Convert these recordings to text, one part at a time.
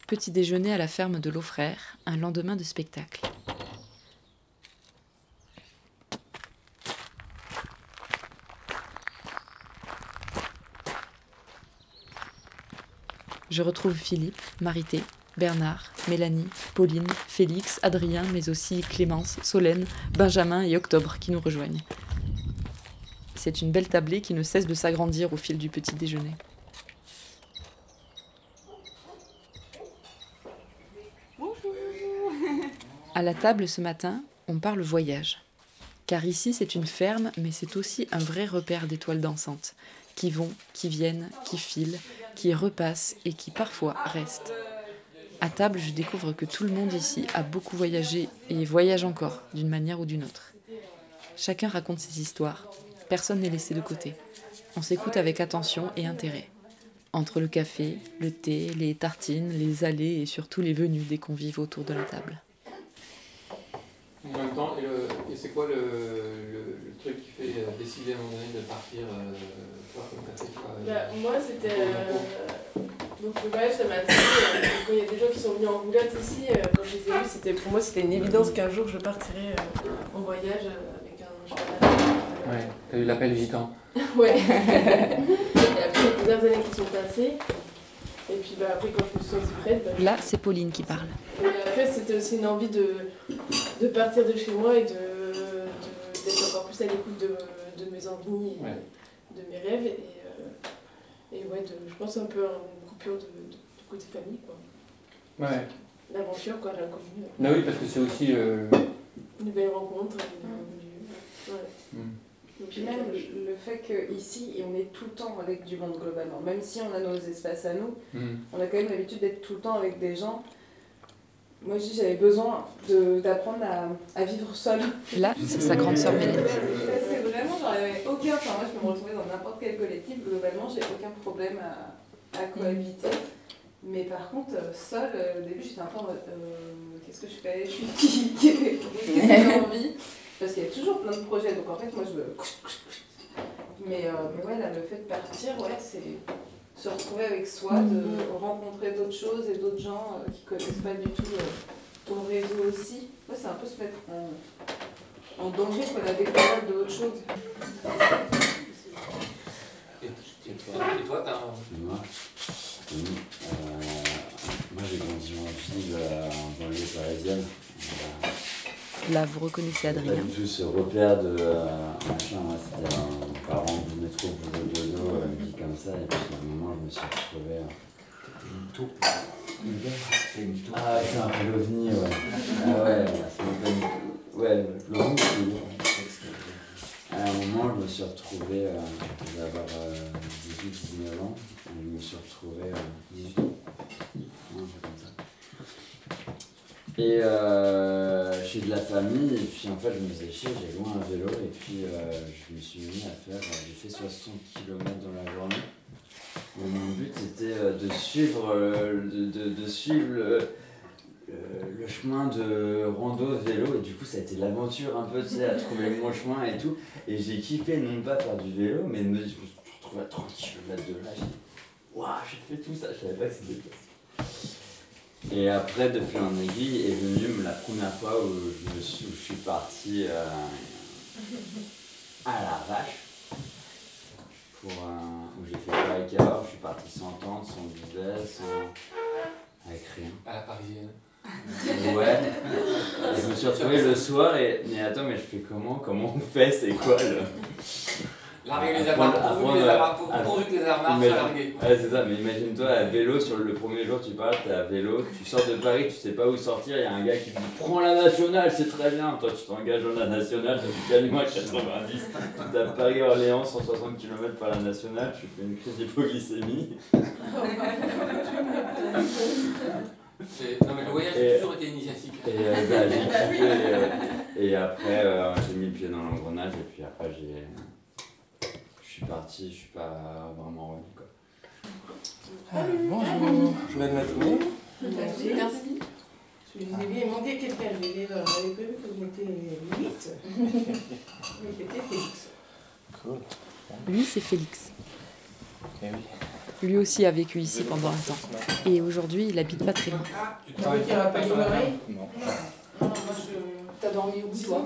Petit déjeuner à la ferme de Laufrère, un lendemain de spectacle. Je retrouve Philippe, Marité, Bernard, Mélanie, Pauline, Félix, Adrien, mais aussi Clémence, Solène, Benjamin et Octobre qui nous rejoignent. C'est une belle tablée qui ne cesse de s'agrandir au fil du petit déjeuner. À la table ce matin, on parle voyage. Car ici, c'est une ferme, mais c'est aussi un vrai repère d'étoiles dansantes, qui vont, qui viennent, qui filent, qui repassent et qui parfois restent. À table, je découvre que tout le monde ici a beaucoup voyagé et voyage encore, d'une manière ou d'une autre. Chacun raconte ses histoires, personne n'est laissé de côté. On s'écoute avec attention et intérêt. Entre le café, le thé, les tartines, les allées et surtout les venues des convives autour de la table. En même temps, et c'est quoi le truc qui fait décider à un moment donné de partir toi, comme t'as fait moi, c'était... donc le voyage, ça m'a attiré. Quand il y a des gens qui sont venus en roulotte ici, quand je les ai vus, pour moi, c'était une évidence qu'un jour, je partirais en voyage avec un cheval. Ouais, t'as eu l'appel gitan. Ouais. Et après, il y a plusieurs années qui sont passées. Et puis après, quand je me suis sentie prête... Là, c'est Pauline qui parle. Et après, c'était aussi une envie de partir de chez moi et d'être encore plus à l'écoute de mes envies et de mes rêves. Et ouais, je pense un peu une coupure de côté famille, quoi. Ouais. L'aventure, quoi, l'inconnu. Bah oui, parce que c'est aussi... Une nouvelle rencontre. Et puis même le fait qu'ici, on est tout le temps avec du monde globalement. Même si on a nos espaces à nous, on a quand même l'habitude d'être tout le temps avec des gens. Moi, je dis j'avais besoin d'apprendre à vivre seule. Là, c'est sa grande sœur Mélanie. Parce que vraiment, j'avais aucun... Enfin, moi, je peux me retrouver dans n'importe quel collectif. Globalement, j'ai aucun problème à cohabiter. Mais par contre, seule, au début, j'étais un peu en mode qu'est-ce que je fais? Je suis qui? Qu'est-ce que j'ai envie? Parce qu'il y a toujours plein de projets, donc en fait, moi, je me... Mais ouais, là, le fait de partir, ouais, c'est se retrouver avec soi, de rencontrer d'autres choses et d'autres gens qui ne connaissent pas du tout ton réseau aussi. Ouais, c'est un peu se mettre en danger pour la découverte d'autres choses. Et toi, t'as un... Moi, j'ai grandi en ville, en banlieue parisienne. Là, vous reconnaissez Adrien. Pas du tout ce repère de machin, moi, c'était un parent du métro, boulot, dodo, une vie comme ça, et puis à un moment, je me suis retrouvé. Une taupe. C'est une taupe. Ah, c'est un peu l'OVNI, ouais. Ah ouais, c'est un peu. Ouais, l'OVNI, c'est. À un moment, je me suis retrouvé, je devais avoir 18-19 ans, et je me suis retrouvé 18 ans. Non, c'est comme ça. Et je suis de la famille, et puis en fait je me faisais chier, j'ai loué un vélo, et puis je me suis mis à faire, j'ai fait 60 km dans la journée. Et mon but c'était de suivre, le chemin de rando vélo, et du coup ça a été l'aventure un peu, tu sais, à trouver mon chemin et tout. Et j'ai kiffé non pas faire du vélo, mais je me suis retrouvé à 30 km de là, j'ai dit waouh, j'ai fait tout ça, je savais pas que c'était possible. Et après, de fil en aiguille, est venue la première fois où je suis parti à l'arrache, où j'ai fait Paris Cahors, je suis parti sans tente, sans budget, avec rien. À la parisienne. Ouais. Et je me suis retrouvé le soir mais attends, mais je fais comment on fait, c'est quoi le... Larguer les amarres, pourvu que les amarres soient larguées. Ouais, c'est ça, mais imagine-toi à vélo, sur le premier jour tu parles, t'es à vélo, tu sors de Paris, tu sais pas où sortir, il y a un gars qui te dit prends la nationale, c'est très bien. Toi tu t'engages dans la nationale, depuis gagne-moi 90, tu tapes Paris-Orléans, 160 km par la nationale, tu fais une crise d'hypoglycémie. Non mais le voyage a toujours été initiatique. J'ai kiffé, et après j'ai mis le pied dans l'engrenage, et puis après je suis parti, je suis pas vraiment revenu, quoi. Bonjour, je vais le mettre où? Merci. Je vous ai bien demandé quelqu'un, j'avais prévu que vous mettez 8. C'était Félix. Cool. Lui, c'est Félix. Eh oui. Lui aussi a vécu ici pendant un temps. Et aujourd'hui, il habite pas très loin. T'as qui rappelle une oreille? Non. T'as dormi où toi?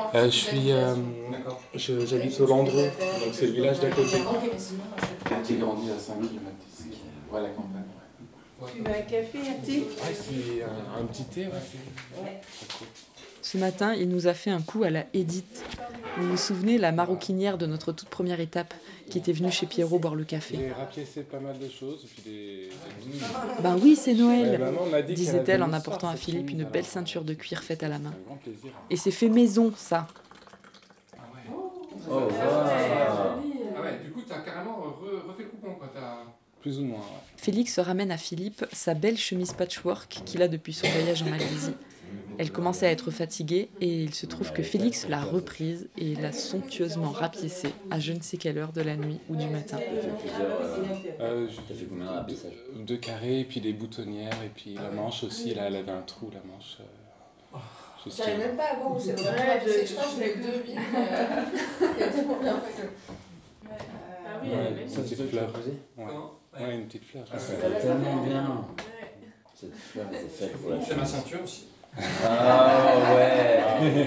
J'habite au Landreau, donc c'est le village d'à côté. J'ai grandi à 5 km d'ici. Ouais, la campagne. Tu veux un café, un thé? Ouais, c'est un petit thé, ouais. Ce matin, il nous a fait un coup à la Edith. Vous vous souvenez, la maroquinière de notre toute première étape, qui était venue chez Pierrot boire le café. J'ai rapiécé pas mal de choses, puis des douilles. Ben oui, c'est Ouais, Noël, maman m'a dit qu'elle disait-elle avait en une apportant à histoire, Philippe cette une chemise, belle alors. ceinture de cuir faite à la main. Un grand plaisir. Et c'est fait maison, ça. Ah ouais. Oh, wow. Ah ouais, du coup, t'as carrément refait le coupon, quoi. Plus ou moins, ouais. Félix ramène à Philippe sa belle chemise patchwork qu'il a depuis son voyage en Malaisie. Elle commençait à être fatiguée et il se trouve que Félix l'a reprise et l'a somptueusement rapiécée à je ne sais quelle heure de la nuit ou du matin. T'as fait plusieurs. T'as fait combien de rapissages? 2 carrés, et puis des boutonnières, et puis la manche aussi, là, elle avait un trou, la manche. Juste J'arrive même pas à voir où c'est vraiment. Ouais, Je pense que je l'ai devine. Il y a tellement bien fait que. Ah oui, Ouais, elle est belle. ça, petite fleur. Ouais. Comment Ouais, une petite fleur. Ah, ça va tellement bien. Cette fleur, elle est faite pour la C'est ma ceinture aussi. Ah ouais.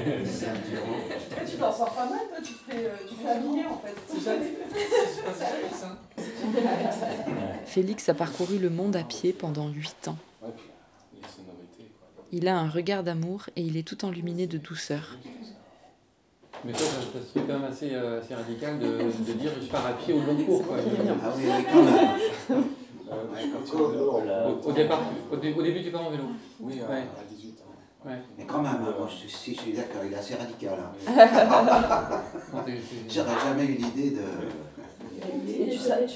Tu t'en sors pas mal, toi, tu te fais habiller en fait. C'est pas ça. Félix a parcouru le monde à pied pendant 8 ans. Ouais, puis les sonorités, quoi. Il a un regard d'amour et il est tout enluminé de douceur. Mais toi, ça se fait quand même assez radical de dire je pars à pied au long cours, quoi. Ah oui, oui, quand même. Au départ, au début, tu pars en vélo. Oui, Ouais. à 18 ans. Ouais. Mais quand même, moi, je suis d'accord, il est assez radical. Hein. Quand t'es- J'aurais jamais eu l'idée de... Et tu salut.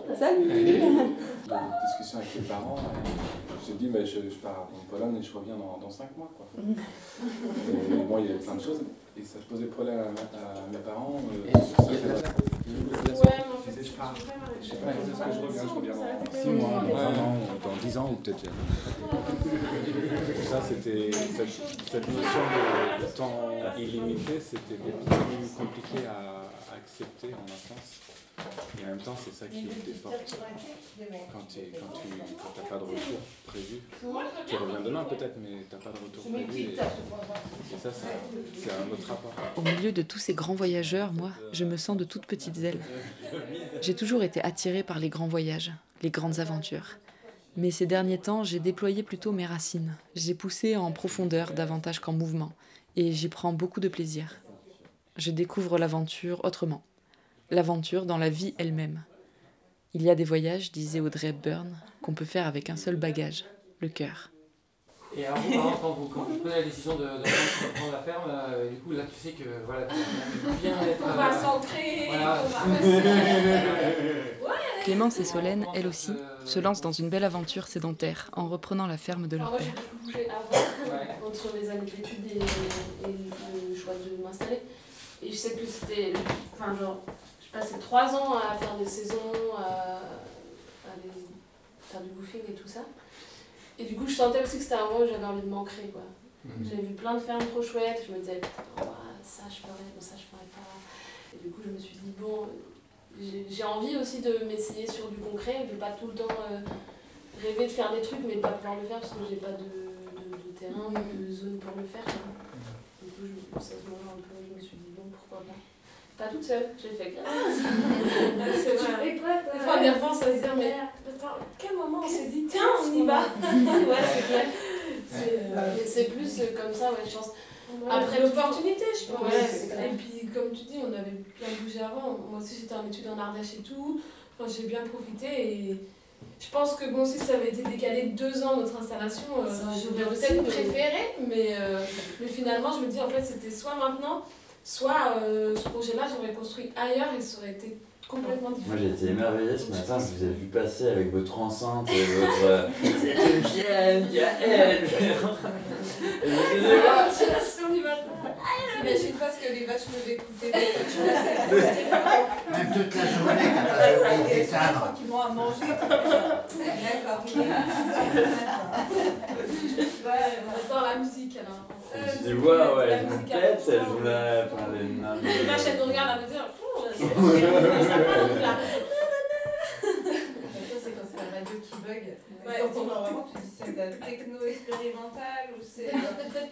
Dans une discussion avec les parents, j'ai dit bah, je pars en Pologne et je reviens dans 5 mois. Quoi. Et bon, il y avait plein de choses et ça posait problème à mes parents. Et Sur il y a de la ça, place. Ouais, mais en fait, je pars. Je sais Ouais, pas quand est-ce que je reviens dans 6 Ouais. mois, dans 1 an, dans 10 ans ou peut-être jamais. Tout ça, c'était cette notion de temps illimité, c'était beaucoup plus compliqué à accepter en un sens. Et en même temps, c'est ça qui ouvre des portes. Quand t'as pas de retour prévu, tu reviens demain peut-être, mais t'as pas de retour prévu. Et ça, c'est un autre rapport. Au milieu de tous ces grands voyageurs, moi, je me sens de toutes petites ailes. J'ai toujours été attirée par les grands voyages, les grandes aventures. Mais ces derniers temps, j'ai déployé plutôt mes racines. J'ai poussé en profondeur davantage qu'en mouvement. Et j'y prends beaucoup de plaisir. Je découvre l'aventure autrement. L'aventure dans la vie elle-même. Il y a des voyages, disait Audrey Hepburn, qu'on peut faire avec un seul bagage, le cœur. Et alors, vous, par exemple, quand vous prenez la décision de prendre la ferme, du coup, là, tu sais que voilà, tu vas bien être. On va s'ancrer, Voilà. on va Clémence et Solène, elles aussi, se lancent dans une belle aventure sédentaire en reprenant la ferme de leur Moi, j'ai père. beaucoup bougé avant, entre mes années d'études et le choix de m'installer. Et je sais que c'était. Enfin, genre, je passais 3 ans à faire des saisons, à faire du woofing et tout ça. Et du coup, je sentais aussi que c'était un moment où j'avais envie de m'ancrer, quoi. J'avais vu plein de fermes trop chouettes, je me disais, putain, ça je ferais, bon, ça je ferais pas. Et du coup, je me suis dit, bon, j'ai envie aussi de m'essayer sur du concret, de pas tout le temps rêver de faire des trucs, mais de pas pouvoir le faire parce que j'ai pas de terrain, de zone pour le faire. Quoi. Du coup, c'est à ce moment-là un peu, je me suis dit, bon, pourquoi pas. Pas toute seule, j'ai fait que. C'est vrai. Des fois, on y repense à se dire, mais attends, quel moment on s'est dit, tiens, on y va. Ouais, c'est clair. C'est plus comme ça, ouais, je pense. Après l'opportunité, je pense. Ouais, c'est clair. Et puis, comme tu dis, on avait bien bougé avant. Moi aussi, j'étais en études en Ardèche et tout. Enfin, j'ai bien profité et je pense que bon, si ça avait été décalé 2 ans notre installation, j'aurais peut-être préféré, mais finalement, je me dis en fait, c'était soit maintenant, soit ce projet-là, j'aurais construit ailleurs et ça aurait été complètement différent. Moi j'ai été émerveillé ce matin, je vous ai vu passer avec votre enceinte et votre... C'est une chienne qui a elle. Et je me disais, la motivation du matin. J'imagine pas ce que les vaches me écouter. Même toute la journée, quand t'as envie Ils sont d'éteindre. tranquillement à manger. D'accord. Dans la musique alors. je me suis dit, waouh, La elles musique sont à tête, fond. elles jouent la... Enfin, Les vaches, elles nous regardent à me dire, oh, ça va, là. ressemble vraiment, tu dis c'est de la techno expérimentale ou c'est. Non,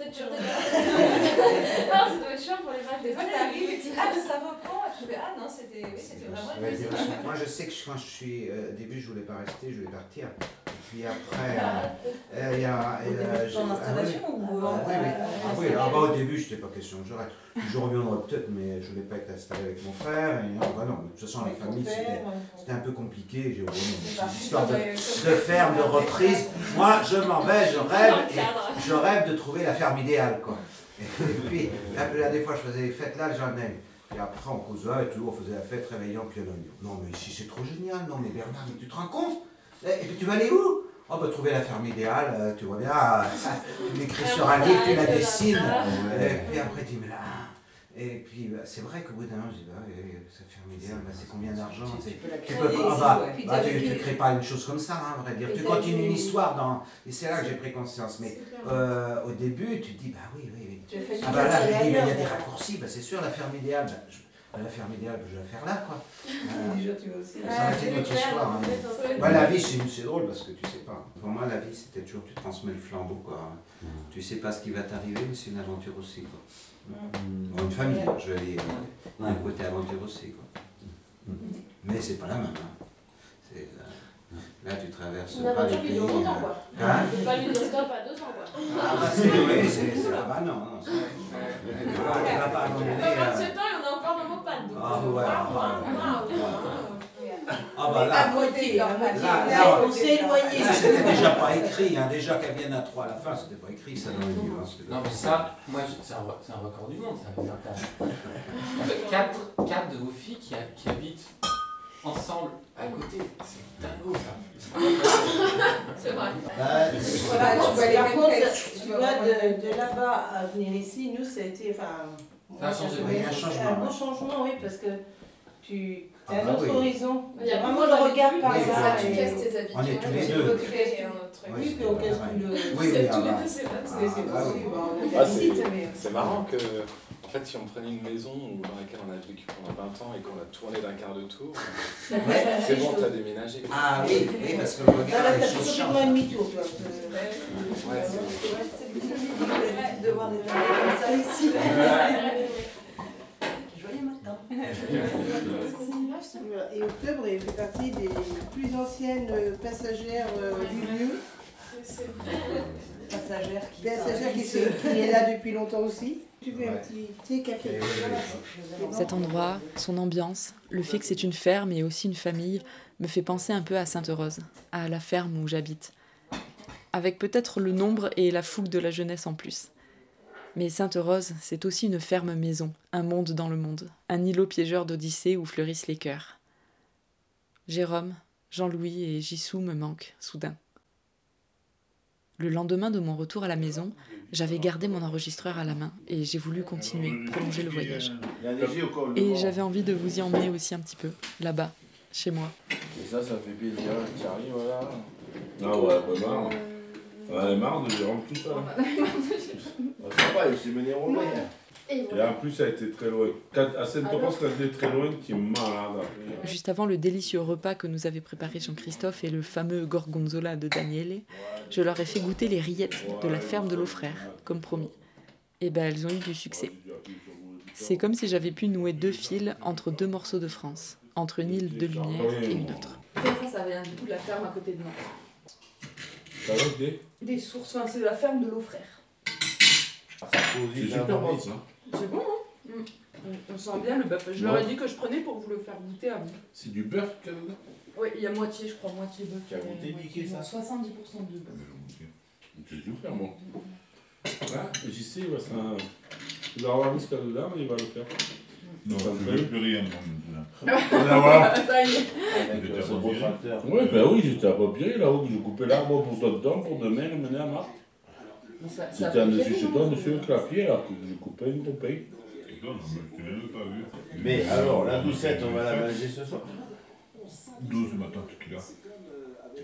ça doit être chiant pour les vaches. Des fois, t'arrives et tu dis ah, mais ça va pas. Tu fais ah non, c'était vraiment une musique. Moi, je sais que quand je suis. Au début, je voulais pas rester, je voulais partir. Et puis après, il y a. Ton installation ou. Oui, au début, j'étais pas question que je reste. Je reviendrai peut-être, mais je voulais pas être installé avec mon frère. Et non, de toute façon, la famille, c'était un peu compliqué. J'ai cette histoire de ferme, de reprise. Moi, je m'en vais, je rêve de trouver la ferme idéale, quoi. Et puis, là, des fois, je faisais les fêtes là, j'en ai. Et après, on causait et tout, on faisait la fête, réveillant, piano. Non, mais ici, c'est trop génial. Non, mais Bernard, mais tu te rends compte? Et puis, tu vas aller où? Oh, bah, trouver la ferme idéale, tu vois bien, tu l'écris sur un livre, tu la dessines. Et puis après, tu dis, mais là. Et puis, c'est vrai qu'au bout d'un an, je dis, sa ferme idéale, c'est combien d'argent? Tu ne crées pas une chose comme ça, hein, à vrai dire. Tu continues une histoire et c'est là que j'ai pris conscience. Mais au début, tu te dis, bah oui. Ah, bah là, je dis, mais il y a des raccourcis, c'est sûr, la ferme idéale. La ferme idéale, je vais la faire là, quoi. Déjà, tu vas aussi. Ça va être une autre histoire. Hein. La vie, c'est drôle parce que tu sais pas. Pour moi, la vie, c'était toujours, tu transmets le flambeau, quoi. Tu sais pas ce qui va t'arriver, mais c'est une aventure aussi, quoi. Une famille, je vais dire. Un côté aventure aussi, quoi. Mais c'est pas la même. Hein. Là, tu traverses une pas les aventure qui pays. dure longtemps, quoi. Hein? Tu peux pas lui dire stop à 2 ans, quoi. C'est là, bah non. Tu vas pas abandonner. Dans 27 ans, il y en a encore dans mon panne. Ah bah là, on s'est éloigné. c'était déjà pas écrit, hein. Déjà qu'elle vienne à 3 à la fin, c'était pas écrit ça dans le livre. Non mais ça, moi c'est un record du monde, ça veut dire quatre de vos filles qui habitent ensemble à côté, c'est dingo ça. C'est vrai. Par contre, tu vois, de là-bas à venir ici, nous ça a été, Ça a changé. Il y a un changement. un beau changement, oui, parce que tu as un bah autre oui. horizon. Il y a vraiment le regard par Oui, ça. Tu oui. casses tes habitudes. On est tous les Tu deux. peux te casser un autre truc. Oui, puis on casse tout le. Oui, C'est ah tous les bah. deux, c'est vrai. C'est Ah, possible, oui. on Ah, visite, mais. c'est marrant que, en fait, si on prenait une maison dans laquelle on a vécu pendant 20 ans et qu'on a tourné d'un quart de tour, c'est bon, t'as déménagé. Ah oui, parce que le regard, Là, les t'as choses complètement changent. un demi-tour, toi. Ouais, C'est difficile de voir des tables comme ça ici. Joyeux matin. Et Octobre, elle fait partie des plus anciennes passagères du lieu. Passagère qui Qui est là depuis longtemps aussi. Tu veux un petit thé, café? Cet endroit, son ambiance, le fait que c'est une ferme et aussi une famille, me fait penser un peu à Sainte-Rose, à la ferme où j'habite. Avec peut-être le nombre et la fougue de la jeunesse en plus. Mais Sainte-Rose, c'est aussi une ferme maison, un monde dans le monde, un îlot piégeur d'Odyssée où fleurissent les cœurs. Jérôme, Jean-Louis et Jissou me manquent, soudain. Le lendemain de mon retour à la maison, j'avais gardé mon enregistreur à la main et j'ai voulu continuer, prolonger le voyage. Et j'avais envie de vous y emmener aussi un petit peu, là-bas, chez moi. Et ça fait plaisir. Tu arrives, voilà. Ah ouais, marre. On a marre de Jérôme tout ça. Ça va, il s'est mené au loin. Et en plus, ça a été très loin. À Sainte-Rose, ça a été très loin, qui est malade. Juste avant le délicieux repas que nous avait préparé Jean-Christophe et le fameux gorgonzola de Daniele, je leur ai fait goûter les rillettes de la ferme de l'Aufrère, comme promis. Et ben elles ont eu du succès. C'est comme si j'avais pu nouer 2 fils entre 2 morceaux de France, entre une île de lumière et une autre. Ça vient du coup de la ferme à côté de Nantes. Ça va, Des sources, c'est la ferme de l'Aufrère. c'est super bon, ça. C'est bon, hein? On sent bien le bœuf. Je leur ai dit que je prenais pour vous le faire goûter à vous. C'est du bœuf qu'il y a dedans? Oui, il y a moitié, je crois, moitié bœuf. Tu as goûté, Nicky, ça? 70% de bœuf. C'est super bon. Là, j'y sais, il va avoir mis ce qu'il y a dedans, mais il va le faire. Non, Ça je me ne plaît. veux plus rien, moi. Ça y est. J'étais à Papieré. Ouais, ben oui, j'étais à Papieré, là où je coupais l'arbre pour tonton pour demain le mener à Marc. C'était un dessus chez toi, monsieur Clapier, là, que je coupais une poupée. Non, je ne l'ai pas vu. Mais alors, la doucette, on va la manger ce soir? 12, ma tante qui l'a.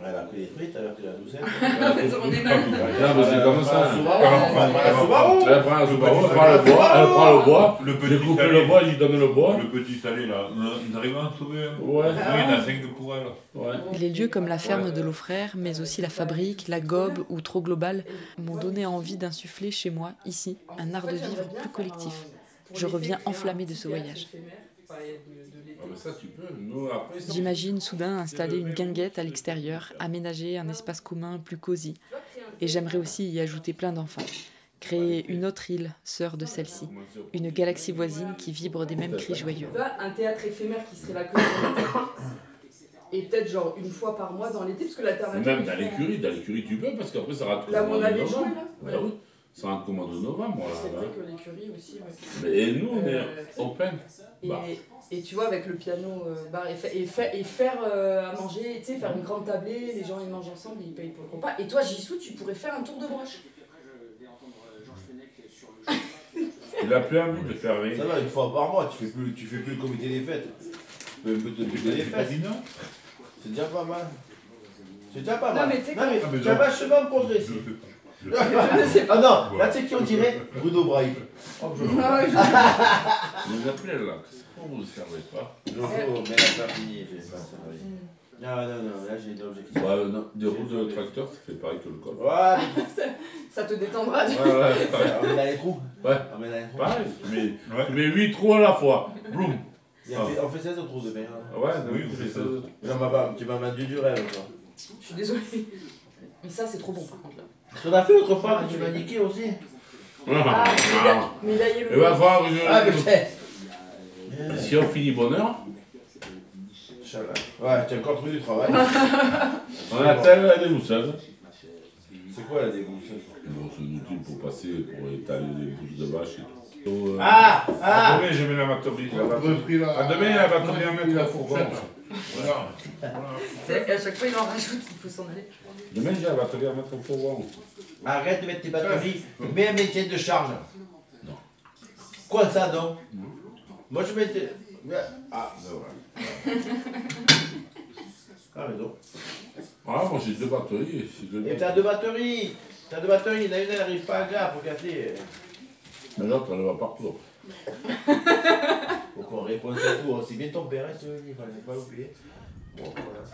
Elle a pris les frites, elle a pris la douzaine. On est mal. C'est comme ça. Elle prend Elle prend le bois, Le j'ai petit coupé salé. le bois, je lui donne le bois. Le petit salé là, on arrive à en trouver un. Ouais. Oui, il y en a 5 pour elle. Ouais. Les lieux comme la ferme de l'Aufrère, mais aussi la fabrique, la gobe ou Trop Global m'ont donné envie d'insuffler chez moi, ici, un art de vivre plus collectif. Je reviens enflammée de ce voyage. Ah ben ça tu peux. Nous, après, J'imagine soudain installer une guinguette à l'extérieur, aménager un espace commun plus cosy. Et j'aimerais aussi y ajouter plein d'enfants. Créer une autre île, sœur de celle-ci. Une galaxie voisine qui vibre des mêmes cris joyeux. Un théâtre éphémère qui serait là que dans l'été. Et peut-être genre une fois par mois dans l'été, parce que l'alternative... même dans l'écurie tu peux, parce qu'après ça rate Là où au on mois de avait joué, novembre. là. Bah oui, ça rentre au mois de novembre. C'est Là. vrai que l'écurie aussi... Et nous, on est open. Et tu vois, avec le piano bar, et faire à manger, tu sais, faire une grande tablée, les gens ils mangent ensemble, ils payent pour le repas. Et toi, Jisoo, tu pourrais faire un tour de broche. Il a plus envie de faire rien. Ça va, une fois par mois, tu fais plus le comité des fêtes. Tu peux un peu t'occuper des fêtes. C'est déjà pas mal. C'est déjà pas mal. Non, mais tu sais tu as vachement progressé. Ah non, là tu sais qui on dirait Bruno Braille. Oh, je... Vous appelez là, pourquoi vous ne servez pas? Non, mais elle a pas fini, j'ai pas servi. Non, là j'ai une objectif. Ouais, non, des roues de tracteur, ça fait pareil que le col. Ouais. Ça te détendra. Ouais. On met dans les trous. Ouais. On met dans les trous. Pareil, tu mets 8 trous à la fois. Bloum. On fait 16 trous de mer. Ouais, oui, on fait 16 trous. Tu m'as vendu du rêve, toi. Je suis désolée. Mais ça, c'est trop bon par contre là. Ce qu'on a fait l'autre fois que tu m'as niqué aussi. Ah, mais là, il y a le... Et va voir, mais si on finit bonheur, ouais, tu as encore trouvé du travail. on appelle la dégousseuse. C'est quoi la dégousseuse? Bon, c'est un outil pour passer, pour étaler les bouches de vache et tout. Ah Demain, je mets la batterie. Demain, la batterie à mettre la fourgette. Voilà. Et à chaque fois, il en rajoute, il faut s'en aller. Demain, j'ai la batterie à mettre au fourgon. Arrête de mettre tes batteries, mets un maintien de charge. Non. Quoi ça, non? Moi je mettais... Ah, ben voilà. Ah, mais non. Ah, moi j'ai 2 batteries. Et t'as 2 batteries. T'as 2 batteries, il y en a une, elle n'arrive pas à gare pour casser. Mais l'autre, elle va partout. Faut qu'on réponde à tout. C'est bien ton père, il fallait pas l'oublier. Bon, voilà.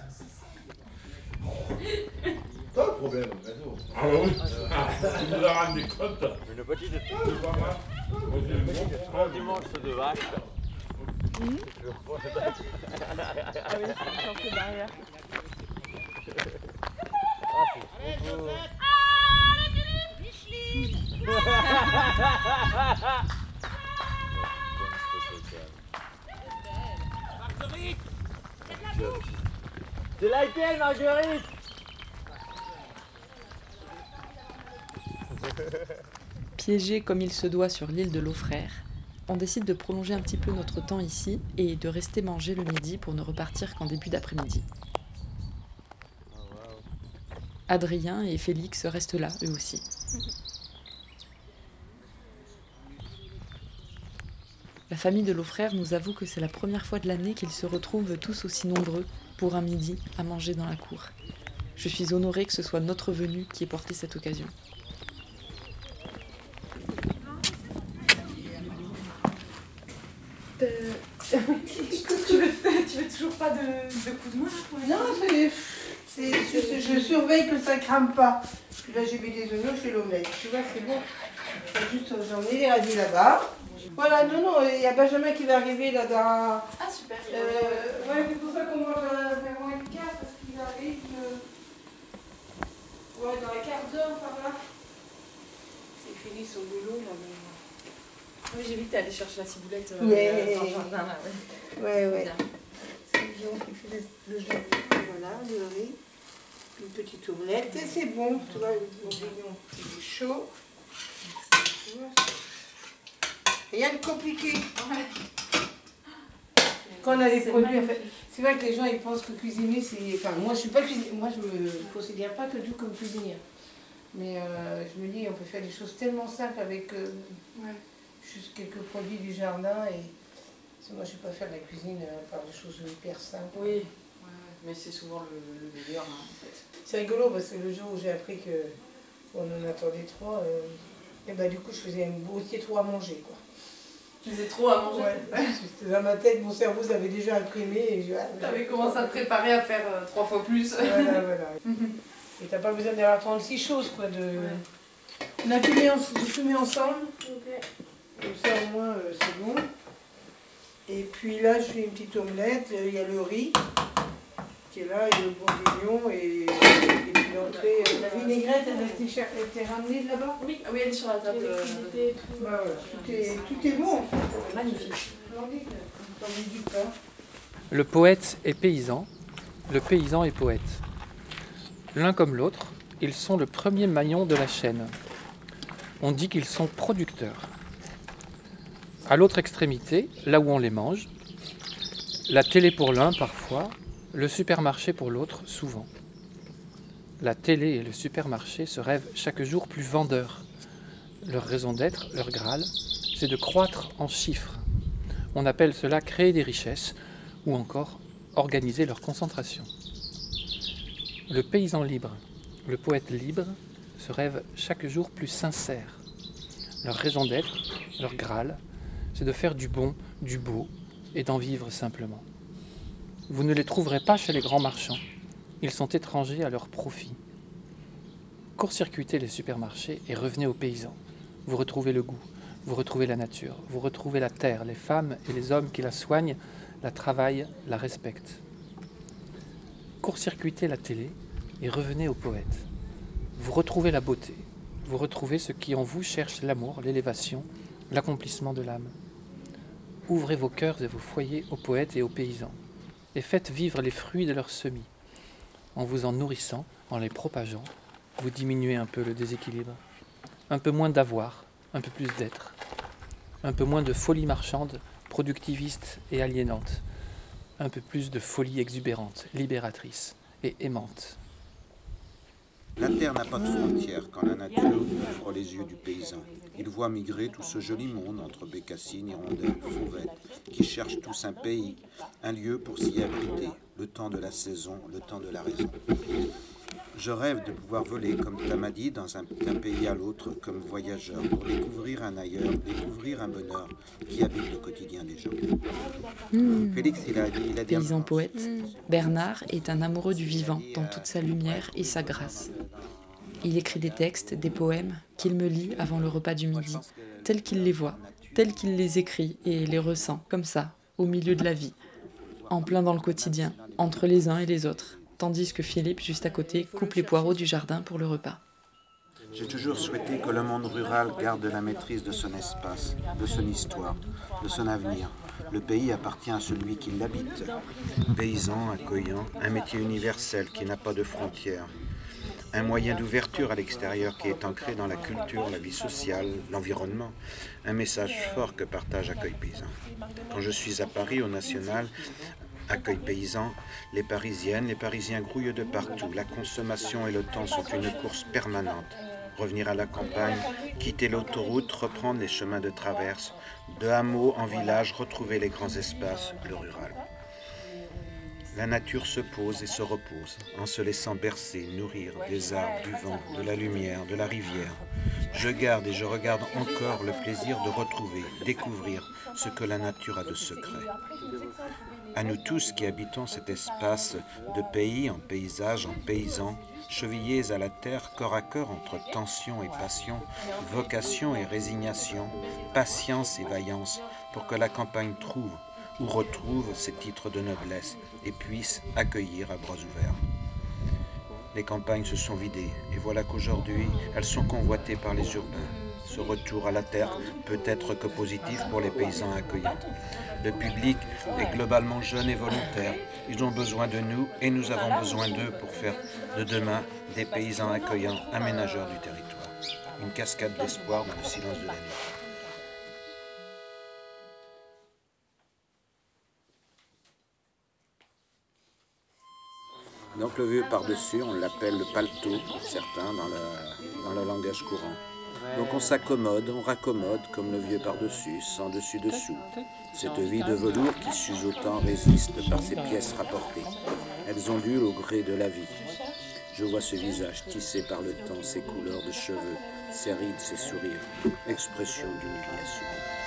Pas le problème, gâteau. Ah bah oui. Tu nous as rendu compte. Une petite dimanche de vache. Ah oui, c'est un peu derrière. C'est laquelle, Marguerite? Piégé comme il se doit sur l'île de l'Aufrère, on décide de prolonger un petit peu notre temps ici et de rester manger le midi pour ne repartir qu'en début d'après-midi. Adrien et Félix restent là, eux aussi. La famille de l'Aufrère nous avoue que c'est la première fois de l'année qu'ils se retrouvent tous aussi nombreux pour un midi à manger dans la cour. Je suis honorée que ce soit notre venue qui ait porté cette occasion. Tu veux toujours pas de coups de main là pour les Non, je surveille que ça crame pas. Puis là j'ai mis des oignons, je fais l'omelette. Tu vois, c'est bon. Juste j'en ai rasé là-bas. Voilà, non, il y a Benjamin qui va arriver là dans... Ah super. Ouais, c'est pour ça qu'on mange vers moins de 4 parce qu'il arrive... Ouais, dans un quart d'heure par là. C'est fini son boulot là. Oui, j'ai vu que t'es allée chercher la ciboulette dans le jardin là. Ouais. C'est Jean qui fait le jardin. Voilà, le riz. Une petite omelette. Et c'est bon, tu vois, le bouillon, il est chaud. Rien de compliqué. Quand on a les produits, en fait, c'est vrai que les gens ils pensent que cuisiner c'est. Enfin, moi je suis pas cuisinière, moi je me considère pas que du comme cuisinière. Mais je me dis, on peut faire des choses tellement simples avec juste quelques produits du jardin. Et moi je ne sais pas faire de la cuisine par des choses hyper simples. Oui. mais c'est souvent le meilleur en fait. C'est rigolo parce que le jour où j'ai appris qu'on en attendait 3, et bah, du coup je faisais un boutier trop à manger, quoi. Tu faisais trop à manger? Ouais. Dans ma tête, mon cerveau s'avait déjà imprimé. Et t'avais commencé à te préparer à faire 3 fois plus. Voilà. Et t'as pas besoin d'avoir 36 choses, quoi. On a tout mis ensemble. Comme ça, au moins, c'est bon. Et puis là, je fais une petite omelette. Il y a le riz qui est là, et le bourguignon, et puis l'entrée. La vinaigrette, elle a été ramenée de là-bas? Oui, elle est sur la table. Bah, voilà. Tout est bon, en fait. Magnifique. Le poète est paysan, le paysan est poète. L'un comme l'autre, ils sont le premier maillon de la chaîne. On dit qu'ils sont producteurs. À l'autre extrémité, là où on les mange, la télé pour l'un parfois, le supermarché pour l'autre souvent. La télé et le supermarché se rêvent chaque jour plus vendeurs. Leur raison d'être, leur Graal, c'est de croître en chiffres. On appelle cela créer des richesses ou encore organiser leur concentration. Le paysan libre, le poète libre se rêvent chaque jour plus sincères. Leur raison d'être, leur Graal, c'est de faire du bon, du beau et d'en vivre simplement. Vous ne les trouverez pas chez les grands marchands. Ils sont étrangers à leur profit. Court-circuitez les supermarchés et revenez aux paysans. Vous retrouvez le goût, vous retrouvez la nature, vous retrouvez la terre, les femmes et les hommes qui la soignent, la travaillent, la respectent. Court-circuitez la télé et revenez aux poètes. Vous retrouvez la beauté, vous retrouvez ce qui en vous cherche l'amour, l'élévation, l'accomplissement de l'âme. Ouvrez vos cœurs et vos foyers aux poètes et aux paysans, et faites vivre les fruits de leurs semis. En vous en nourrissant, en les propageant, vous diminuez un peu le déséquilibre. Un peu moins d'avoir, un peu plus d'être. Un peu moins de folie marchande, productiviste et aliénante. Un peu plus de folie exubérante, libératrice et aimante. La terre n'a pas de frontières quand la nature ouvre les yeux du paysan. Il voit migrer tout ce joli monde entre bécassines, hirondelles, fauvettes, qui cherchent tous un pays, un lieu pour s'y abriter, le temps de la saison, le temps de la raison. Je rêve de pouvoir voler comme Tamadi d'un pays à l'autre comme voyageur pour découvrir un ailleurs, découvrir un bonheur qui habite le quotidien des gens. Félix, il a dit paysan poète, Bernard est un amoureux du vivant dans toute sa lumière et sa grâce. Il écrit des textes, des poèmes qu'il me lit avant le repas du midi, tels qu'il les voit, tels qu'il les écrit et les ressent, comme ça, au milieu de la vie, en plein dans le quotidien, entre les uns et les autres. Tandis que Philippe, juste à côté, coupe les poireaux du jardin pour le repas. J'ai toujours souhaité que le monde rural garde la maîtrise de son espace, de son histoire, de son avenir. Le pays appartient à celui qui l'habite. Paysan, accueillant, un métier universel qui n'a pas de frontières. Un moyen d'ouverture à l'extérieur qui est ancré dans la culture, la vie sociale, l'environnement. Un message fort que partage Accueil Paysan. Quand je suis à Paris, au National, Accueil Paysan, les Parisiennes, les Parisiens grouillent de partout. La consommation et le temps sont une course permanente. Revenir à la campagne, quitter l'autoroute, reprendre les chemins de traverse, de hameau en village, retrouver les grands espaces, le rural. La nature se pose et se repose, en se laissant bercer, nourrir des arbres, du vent, de la lumière, de la rivière. Je garde et je regarde encore le plaisir de retrouver, découvrir ce que la nature a de secret. À nous tous qui habitons cet espace de pays en paysage, en paysans, chevillés à la terre, corps à corps entre tension et passion, vocation et résignation, patience et vaillance, pour que la campagne trouve ou retrouve ses titres de noblesse et puisse accueillir à bras ouverts. Les campagnes se sont vidées et voilà qu'aujourd'hui, elles sont convoitées par les urbains. Ce retour à la terre peut être que positif pour les paysans accueillants. Le public est globalement jeune et volontaire. Ils ont besoin de nous et nous avons besoin d'eux pour faire de demain des paysans accueillants, aménageurs du territoire. Une cascade d'espoir dans le silence de la nuit. Donc le vieux par-dessus, on l'appelle le paletot, certains dans le langage courant. Donc on s'accommode, on raccommode comme le vieux par-dessus, sans dessus-dessous. Cette vie de velours qui s'use autant résiste par ses pièces rapportées. elles ondulent au gré de la vie. Je vois ce visage tissé par le temps, ses couleurs de cheveux, ses rides, ses sourires, expression d'humiliation.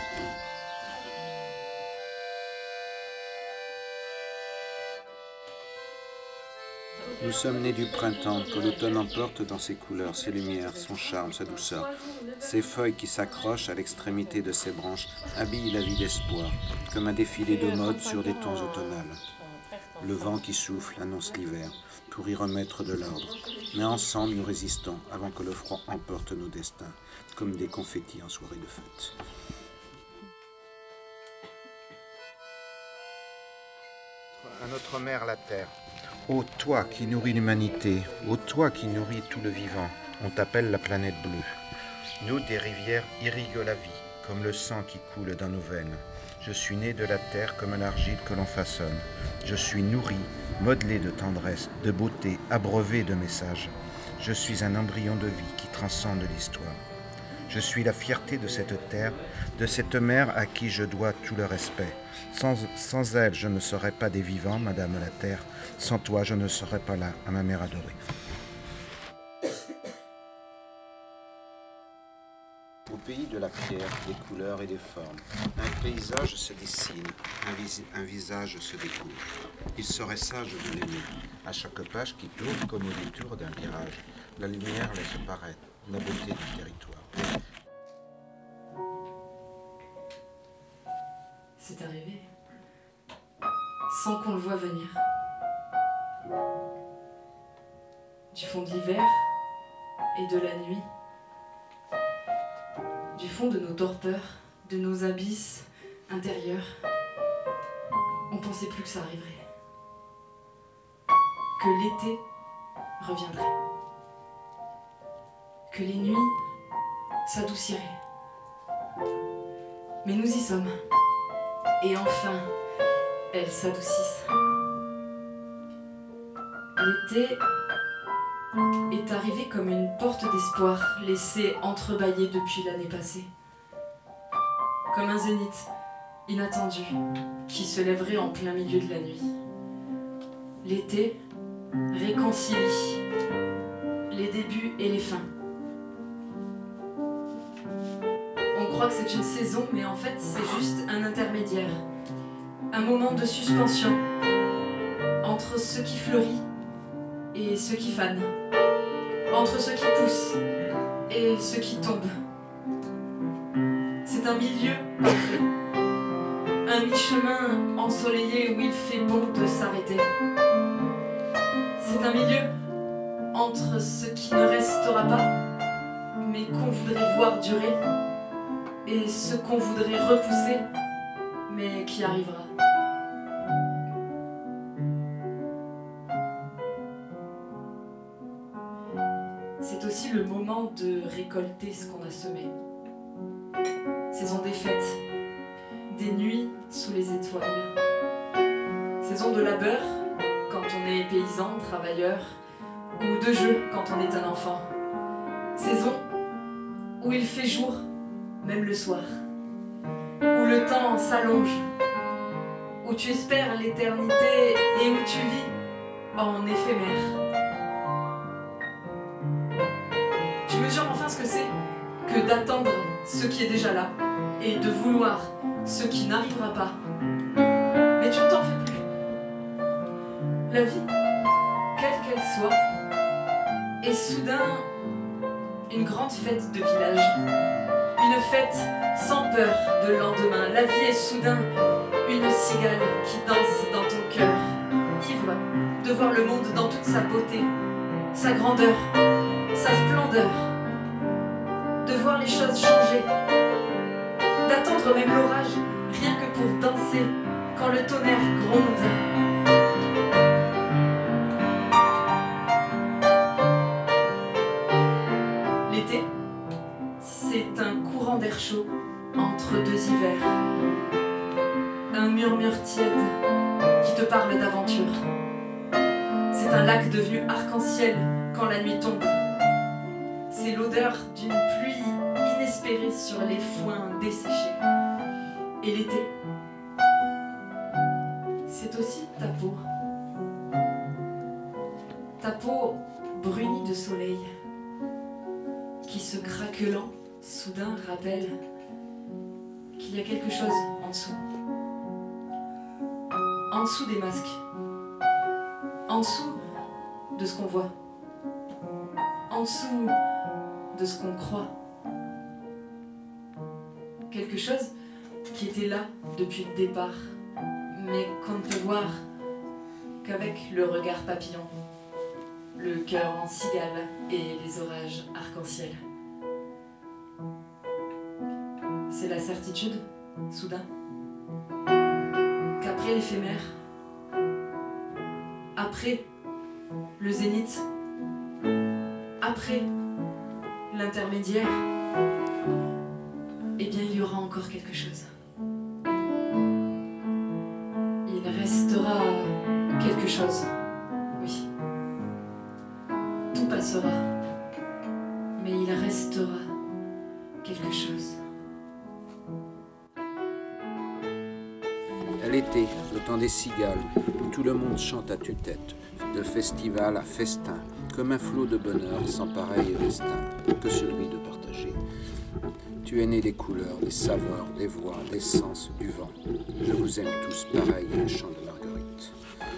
Nous sommes nés du printemps, que l'automne emporte dans ses couleurs, ses lumières, son charme, sa douceur. Ces feuilles qui s'accrochent à l'extrémité de ses branches habillent la vie d'espoir, comme un défilé de mode sur des tons automnales. Le vent qui souffle annonce l'hiver, pour y remettre de l'ordre. Mais ensemble, nous résistons avant que le froid emporte nos destins, comme des confettis en soirée de fête. À notre mère, la terre. Ô toi qui nourris l'humanité, ô toi qui nourris tout le vivant, on t'appelle la planète bleue. Nous, des rivières, irriguent la vie, comme le sang qui coule dans nos veines. Je suis né de la terre comme l'argile que l'on façonne. Je suis nourri, modelé de tendresse, de beauté, abreuvé de messages. Je suis un embryon de vie qui transcende l'histoire. Je suis la fierté de cette terre, de cette mère à qui je dois tout le respect. Sans elle, je ne serais pas des vivants, Madame la Terre. Sans toi, je ne serais pas là, à ma mère adorée. Au pays de la pierre, des couleurs et des formes, un paysage se dessine, un visage se découvre. Il serait sage de l'aimer. À chaque page qui tourne, comme au détour d'un virage, la lumière laisse paraître la beauté du territoire. C'est arrivé, sans qu'on le voie venir. Du fond de l'hiver et de la nuit, du fond de nos torpeurs, de nos abysses intérieurs, on pensait plus que ça arriverait, que l'été reviendrait, que les nuits s'adouciraient. Mais nous y sommes. Et enfin, elles s'adoucissent. L'été est arrivé comme une porte d'espoir laissée entrebâillée depuis l'année passée. Comme un zénith inattendu qui se lèverait en plein milieu de la nuit. L'été réconcilie les débuts et les fins. On croit que c'est une saison, mais en fait, c'est juste un intermédiaire. Un moment de suspension entre ce qui fleurit et ce qui fane. Entre ce qui pousse et ce qui tombe. C'est un milieu parfait. Un mi-chemin ensoleillé où il fait bon de s'arrêter. C'est un milieu entre ce qui ne restera pas, mais qu'on voudrait voir durer, et ce qu'on voudrait repousser, mais qui arrivera. C'est aussi le moment de récolter ce qu'on a semé. Saison des fêtes, des nuits sous les étoiles. Saison de labeur, quand on est paysan, travailleur, ou de jeu quand on est un enfant. Saison où il fait jour, même le soir, où le temps s'allonge, où tu espères l'éternité et où tu vis en éphémère. Tu mesures enfin ce que c'est que d'attendre ce qui est déjà là et de vouloir ce qui n'arrivera pas. Mais tu ne t'en fais plus. La vie, quelle qu'elle soit, est soudain une grande fête de village. Une fête sans peur de lendemain. La vie est soudain une cigale qui danse dans ton cœur, ivre de voir le monde dans toute sa beauté, sa grandeur, sa splendeur, de voir les choses changer, d'attendre même l'orage, rien que pour danser quand le tonnerre gronde. L'été, c'est un courant d'air chaud entre deux hivers. Un murmure tiède qui te parle d'aventure. C'est un lac devenu arc-en-ciel quand la nuit tombe. C'est l'odeur d'une pluie inespérée sur les foins desséchés. Et l'été, c'est aussi ta peau. Ta peau brunie de soleil, qui se craquelant, soudain rappelle qu'il y a quelque chose en dessous. En dessous des masques. En dessous de ce qu'on voit. En dessous de ce qu'on croit. Quelque chose qui était là depuis le départ, mais qu'on ne peut voir qu'avec le regard papillon, le cœur en cigale et les orages arc-en-ciel. C'est la certitude, soudain, qu'après l'éphémère, après le zénith, après l'intermédiaire, eh bien il y aura encore quelque chose. Il restera quelque chose, oui. Tout passera, mais il restera quelque chose. L'été, le temps des cigales, où tout le monde chante à tue-tête, de festival à festin, comme un flot de bonheur sans pareil destin que celui de partager. Tu es né des couleurs, des saveurs, des voix, des sens, du vent. Je vous aime tous pareil, le chant de Marguerite.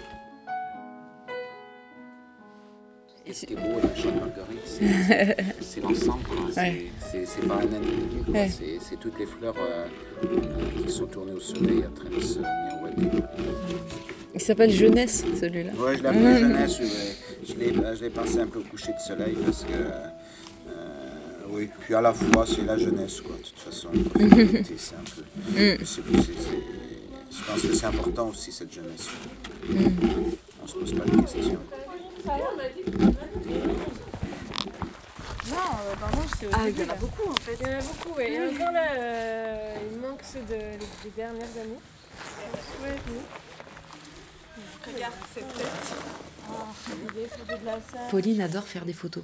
Et ce qui est beau, le chant de Marguerite, c'est l'ensemble, ouais. C'est pas un individu, ouais. C'est toutes les fleurs qui sont tournées au soleil à travers ce miroiter. Il s'appelle Jeunesse, celui-là. Ouais, je l'ai appelé Jeunesse, je l'ai pensé un peu au coucher de soleil parce que... oui, puis à la fois c'est la jeunesse, quoi, de toute façon. C'est un peu... je pense que c'est important aussi, cette jeunesse. On se pose pas de questions. Ah, il y en a beaucoup en fait. Il y en a beaucoup, ouais. Et encore là, il manque ceux des dernières années. Ouais, regarde cette tête. Pauline adore faire des photos.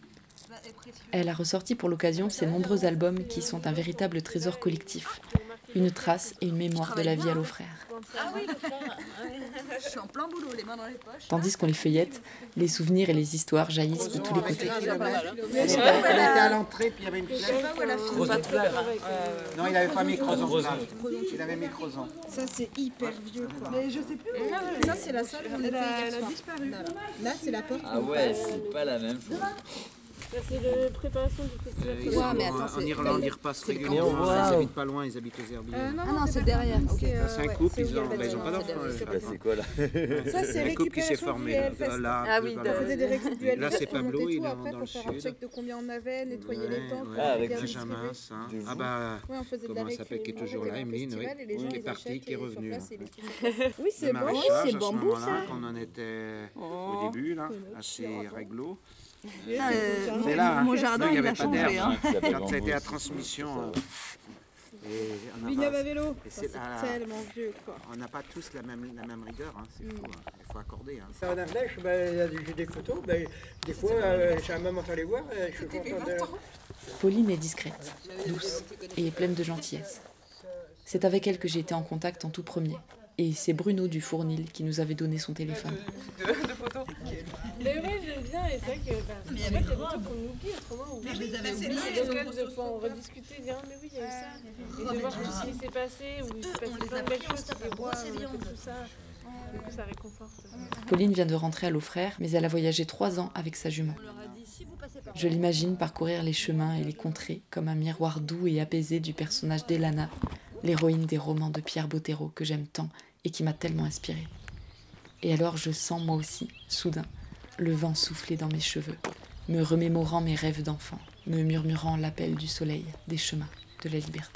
Elle a ressorti pour l'occasion ses nombreux albums qui sont un véritable trésor collectif, une trace et une mémoire de la vie à l'Aufrère. Ah oui, le frère, je suis en plein boulot, les mains dans les poches. Tandis qu'on les feuillette, les souvenirs et les histoires jaillissent de tous les côtés. Elle était à l'entrée, puis il y avait une flèche. Non, il n'avait pas mis Crozon. Il avait mis Crozon. Ça, c'est hyper vieux, quoi. Mais je sais plus. Ça, c'est la salle où on était hier soir. Elle a disparu. Là, c'est la porte. Ah ouais, c'est pas la même chose. C'est la préparation du festival. Ouais, mais attends, en Irlande, ils repassent régulièrement. Ils habitent pas loin, ils habitent aux Herbiers. Non, c'est derrière. C'est un couple, ils ont pas d'enfants. C'est quoi là? Ça, c'est un couple qui s'est formé là. Ah oui, on faisait des récupérations. Là, c'est Pablo, il est dans le sud. Pour faire un check de combien on avait, nettoyer les temps. Avec Benjamin, ça. Ah bah, comment ça s'appelle, qui est toujours là, Emeline, qui est partie, qui est revenue. Oui, c'est bon, c'est bambou ça. Qu'on en était au début, là, assez réglo. C'est là, mon jardin, il a changé. Quand ça a été la transmission. Villeneuve à vélo, c'est tellement vieux, quoi. On n'a pas tous la même rigueur, c'est fou, il faut accorder. Ça en Ardèche, j'ai des photos, des fois, j'ai même à les voir, je suis content de... Pauline est discrète, douce et pleine de gentillesse. C'est avec elle que j'ai été en contact en tout premier. Et c'est Bruno du Fournil qui nous avait donné son téléphone. De photos. Mais oui, j'aime bien, et c'est vrai que il y a des trucs qu'on oublie autrement. Je les avais oubliés. De pouvoir en rediscuter, dire mais oui, il y a eu ça. Et de voir tout ce qui s'est passé, ou il s'est passé plein de belles choses, des bois, tout ça. Du coup, ça réconforte. Pauline vient de rentrer à l'Aufrère, mais elle a voyagé 3 ans avec sa jument. Je l'imagine parcourir les chemins et les contrées comme un miroir doux et apaisé du personnage d'Elana, l'héroïne des romans de Pierre Bottero que j'aime tant et qui m'a tellement inspirée. Et alors je sens moi aussi, soudain, le vent souffler dans mes cheveux, me remémorant mes rêves d'enfant, me murmurant l'appel du soleil, des chemins, de la liberté.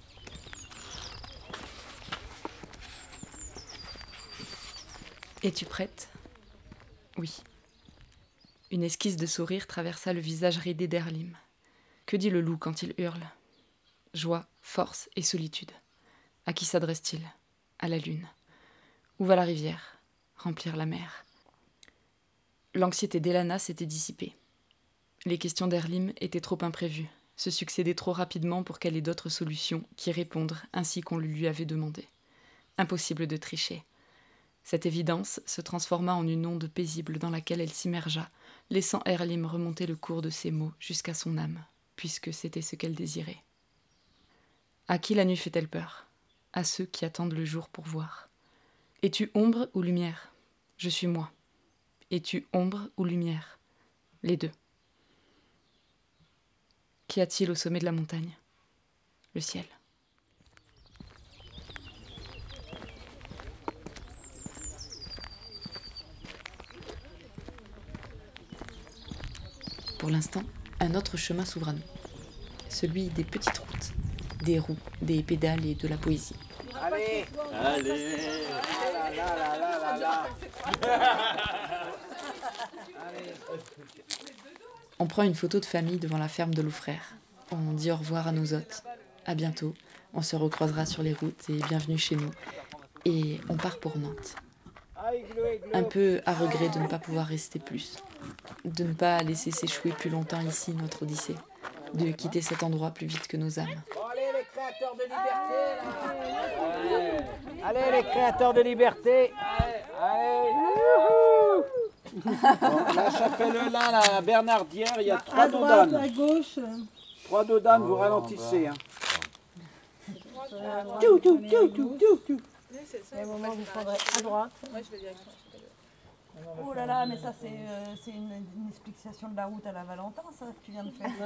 Es-tu prête ? Oui. Une esquisse de sourire traversa le visage ridé d'Erlim. Que dit le loup quand il hurle ? Joie, force et solitude. À qui s'adresse-t-il ? À la lune. Où va la rivière ? Remplir la mer. L'anxiété d'Elana s'était dissipée. Les questions d'Erlim étaient trop imprévues, se succédaient trop rapidement pour qu'elle ait d'autres solutions qu'y répondre ainsi qu'on le lui avait demandé. Impossible de tricher. Cette évidence se transforma en une onde paisible dans laquelle elle s'immergea, laissant Erlim remonter le cours de ses mots jusqu'à son âme, puisque c'était ce qu'elle désirait. À qui la nuit fait-elle peur ? À ceux qui attendent le jour pour voir. Es-tu ombre ou lumière ? Je suis moi. Es-tu ombre ou lumière ? Les deux. Qu'y a-t-il au sommet de la montagne ? Le ciel. Pour l'instant, un autre chemin s'ouvre à nous. Celui des petites routes, des roues, des pédales et de la poésie. Allez. Allez. Ah là là là là là. On prend une photo de famille devant la ferme de Loufrère. On dit au revoir à nos hôtes. À bientôt. On se recroisera sur les routes et bienvenue chez nous. Et on part pour Nantes. Un peu à regret de ne pas pouvoir rester plus. De ne pas laisser s'échouer plus longtemps ici notre odyssée. De quitter cet endroit plus vite que nos âmes. Bon, allez les créateurs de liberté là. Allez les créateurs de liberté. Allez. Bon, la chapelle-là, la Bernardière, il y a 3 dodanes. À gauche. 3 dodanes, vous ralentissez. Hein. Tout. Il y a un moment où vous prendrez à droite. Moi, je vais directement. Oh là là, mais ça c'est une explication de la route à la Valentin, ça que tu viens de faire.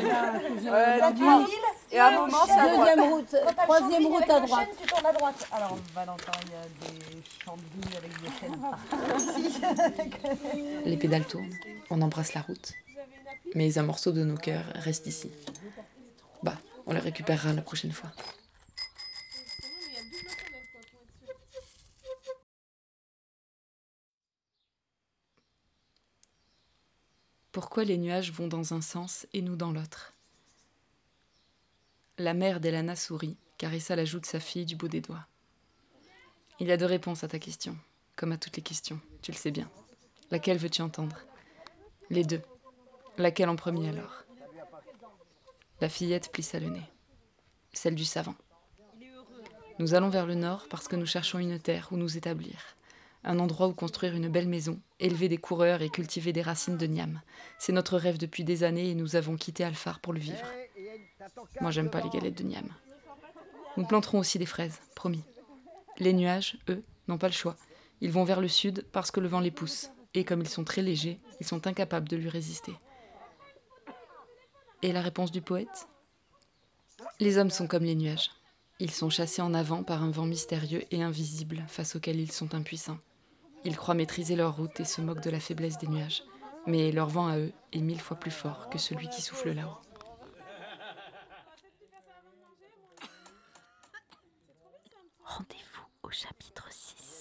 Et à un moment, c'est à droite. Deuxième route, troisième route à droite. Tu tournes à droite. Alors Valentin, il y a des champs de vignes avec des chênes partout. Les pédales tournent, on embrasse la route. Mais un morceau de nos cœurs reste ici. Bah, on le récupérera la prochaine fois. Pourquoi les nuages vont dans un sens et nous dans l'autre ? La mère d'Elana sourit, caressa la joue de sa fille du bout des doigts. Il y a 2 réponses à ta question, comme à toutes les questions, tu le sais bien. Laquelle veux-tu entendre ? Les 2. Laquelle en premier alors ? La fillette plissa le nez. Celle du savant. Nous allons vers le nord parce que nous cherchons une terre où nous établir. Un endroit où construire une belle maison, élever des coureurs et cultiver des racines de niam. C'est notre rêve depuis des années et nous avons quitté Alphar pour le vivre. Moi, j'aime pas les galettes de niam. Nous planterons aussi des fraises, promis. Les nuages, eux, n'ont pas le choix. Ils vont vers le sud parce que le vent les pousse. Et comme ils sont très légers, ils sont incapables de lui résister. Et la réponse du poète ? Les hommes sont comme les nuages. Ils sont chassés en avant par un vent mystérieux et invisible face auquel ils sont impuissants. Ils croient maîtriser leur route et se moquent de la faiblesse des nuages. Mais leur vent à eux est 1000 fois plus fort que celui qui souffle là-haut. Rendez-vous au chapitre 6.